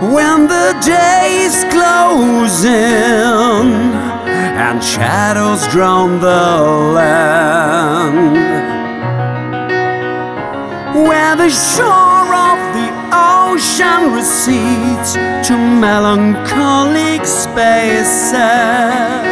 When the day's closing and shadows drown the land, where the shore of the ocean recedes to melancholic spaces,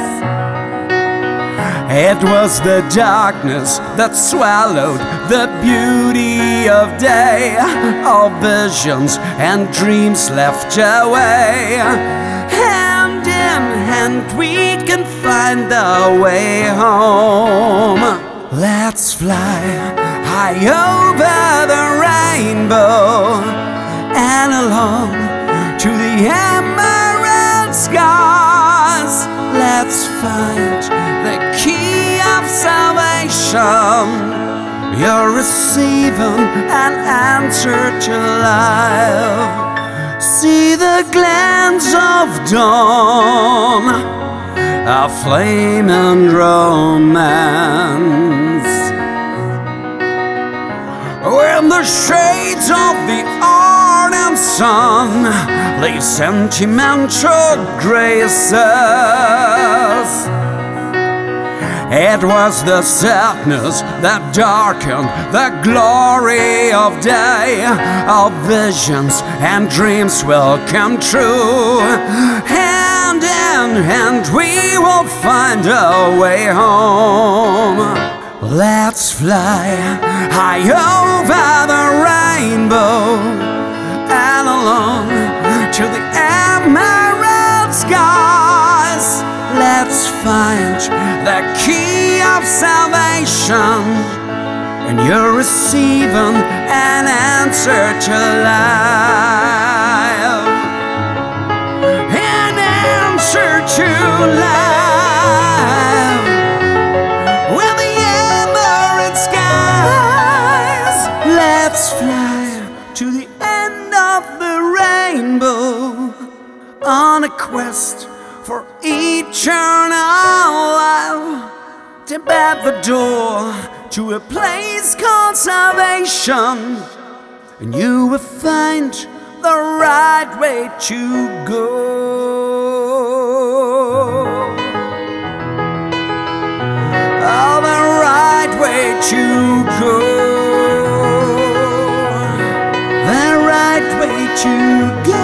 it was the darkness that swallowed the beauty of day. All visions and dreams left away. Hand in hand we can find our way home. Let's fly high over the rainbow and along to the emerald skies. Let's find the key of salvation. You're receiving an answer to life. See the glance of dawn, a flame and romance. When the shades of the ardent sun leave sentimental graces, it was the sadness that darkened the glory of day. Our visions and dreams will come true. Hand in hand we will find our way home. Let's fly high over the rainbow and along to the emerald skies. Let's find the key of salvation, and you're receiving an answer to life. An answer to life. With the emerald skies, let's fly to the end of the rainbow on a quest for eternal life, to bat the door to a place called salvation, and you will find the right way to go. Oh, the right way to go. The right way to go.